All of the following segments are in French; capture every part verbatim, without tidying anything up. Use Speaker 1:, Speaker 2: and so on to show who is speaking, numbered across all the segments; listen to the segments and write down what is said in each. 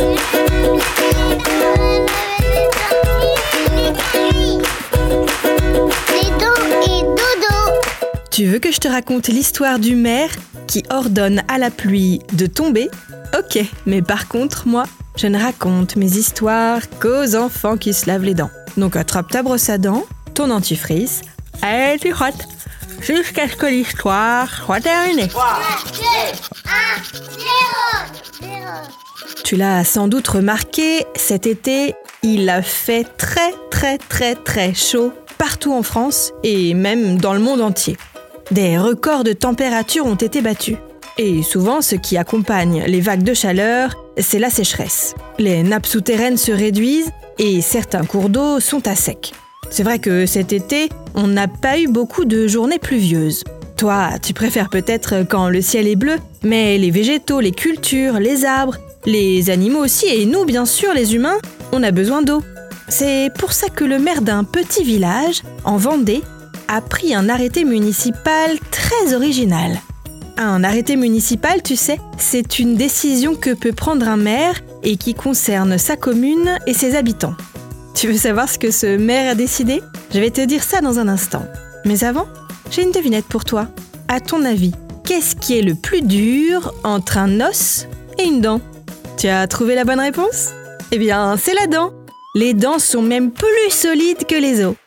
Speaker 1: Tu veux que je te raconte l'histoire du maire qui ordonne à la pluie de tomber ? Ok, mais par contre, moi, je ne raconte mes histoires qu'aux enfants qui se lavent les dents. Donc attrape ta brosse à dents, ton dentifrice, et tu frottes, jusqu'à ce que l'histoire soit terminée.
Speaker 2: trois, deux, un, zéro.
Speaker 1: Tu l'as sans doute remarqué, cet été, il a fait très très très très chaud partout en France et même dans le monde entier. Des records de température ont été battus. Et souvent, ce qui accompagne les vagues de chaleur, c'est la sécheresse. Les nappes souterraines se réduisent et certains cours d'eau sont à sec. C'est vrai que cet été, on n'a pas eu beaucoup de journées pluvieuses. Toi, tu préfères peut-être quand le ciel est bleu, mais les végétaux, les cultures, les arbres, les animaux aussi, et nous, bien sûr, les humains, on a besoin d'eau. C'est pour ça que le maire d'un petit village, en Vendée, a pris un arrêté municipal très original. Un arrêté municipal, tu sais, c'est une décision que peut prendre un maire et qui concerne sa commune et ses habitants. Tu veux savoir ce que ce maire a décidé ? Je vais te dire ça dans un instant. Mais avant, j'ai une devinette pour toi. À ton avis, qu'est-ce qui est le plus dur entre un os et une dent ? Tu as trouvé la bonne réponse ? Eh bien, c'est la dent. Les dents sont même plus solides que les os.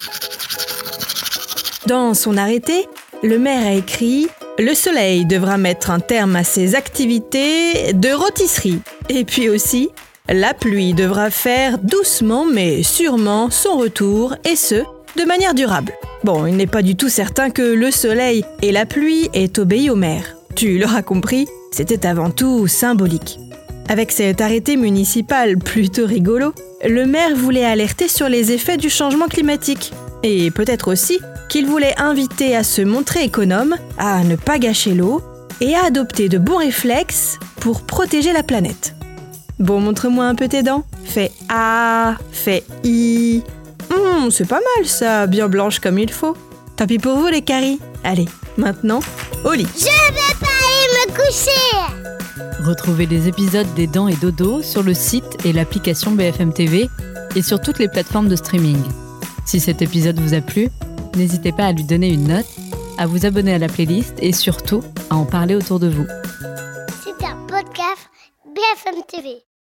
Speaker 1: Dans son arrêté, le maire a écrit « Le soleil devra mettre un terme à ses activités de rôtisserie. Et puis aussi, la pluie devra faire doucement mais sûrement son retour, et ce, de manière durable. » Bon, il n'est pas du tout certain que le soleil et la pluie aient obéi au maire. Tu l'auras compris, c'était avant tout symbolique. Avec cet arrêté municipal plutôt rigolo, le maire voulait alerter sur les effets du changement climatique. Et peut-être aussi qu'il voulait inviter à se montrer économe, à ne pas gâcher l'eau et à adopter de bons réflexes pour protéger la planète. Bon, montre-moi un peu tes dents. Fais A, fais I. Hum, c'est pas mal ça, bien blanche comme il faut. Tant pis pour vous les caries. Allez, maintenant, au lit.
Speaker 2: Je vais pas aller me coucher.
Speaker 3: Retrouvez les épisodes des Dents et Dodo sur le site et l'application B F M T V et sur toutes les plateformes de streaming. Si cet épisode vous a plu, n'hésitez pas à lui donner une note, à vous abonner à la playlist et surtout à en parler autour de vous.
Speaker 2: C'est un podcast B F M T V.